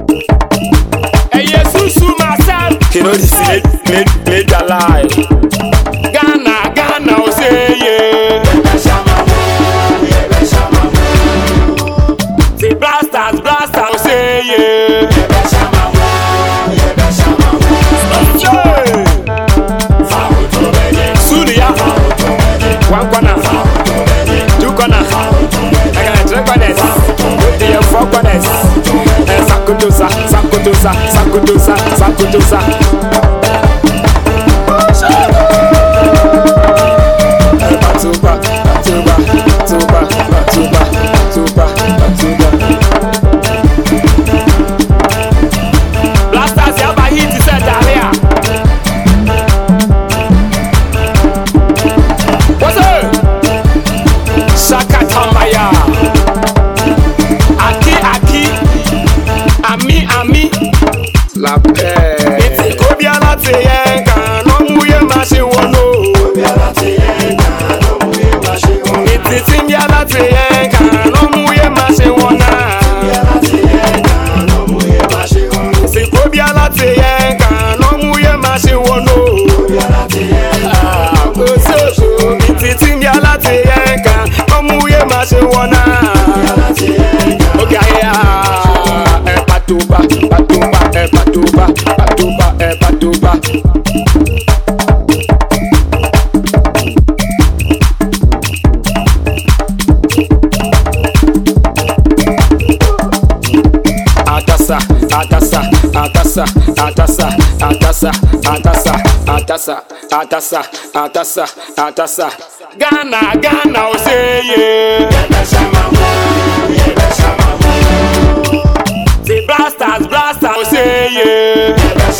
Hey, Jesus, myself. You know this made alive. Ghana, oh say yeah. Say blasters, oh say yeah. Sudia, one corner, two corner, three corners, four corners. Sakutusa. Blasters, yaba hit said Dalia. What's up? Shakatamaya. Aki. Ami. La paix. It's Kobiala Tienka, no muye mashi wono. It's Timbiala Tienka, no muye mashi wona. It's Kobiala Tienka, no muye mashi wono. It's Timbiala Tienka, no muye mashi wona. Okay, Patuba. Atasa. Ghana, oh say yeah. Say blasters, oh say yeah.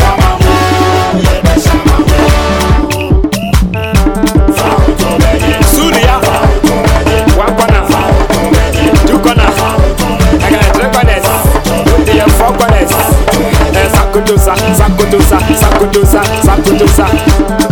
Sudia, one corner, two corner, three corners, four corners. Sakutusa.